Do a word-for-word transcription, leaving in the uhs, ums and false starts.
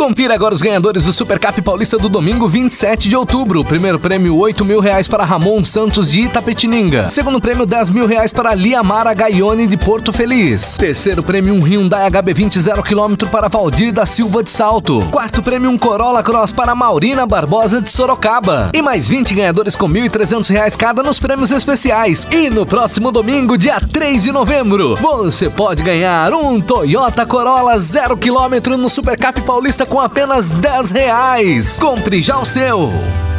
Confira agora os ganhadores do Supercap Paulista do domingo vinte e sete de outubro. Primeiro prêmio oito mil reais para Ramon Santos de Itapetininga. Segundo prêmio dez mil reais para Liamara Gaione de Porto Feliz. Terceiro prêmio um Hyundai H B vinte zero quilômetro para Valdir da Silva de Salto. Quarto prêmio um Corolla Cross para Maurina Barbosa de Sorocaba. E mais vinte ganhadores com mil e trezentos reais cada nos prêmios especiais. E no próximo domingo, dia três de novembro, você pode ganhar um Toyota Corolla zero quilômetro no Supercap Paulista com apenas dez reais. Compre já o seu!